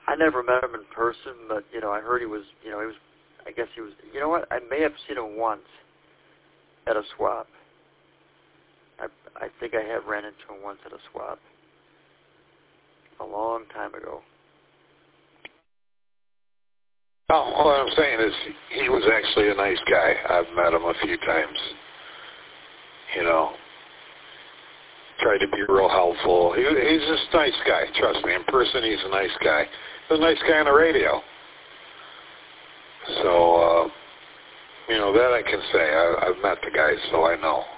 I never met him in person, but, I heard he was, I guess he was, you know what? I may have seen him once at a swap. I think I have ran into him once at a swap. A long time ago. Oh, all I'm saying is he was actually a nice guy. I've met him a few times. Tried to be real helpful. He's just a nice guy. Trust me, in person he's a nice guy. He's a nice guy on the radio. So, that I can say. I've met the guy, so I know.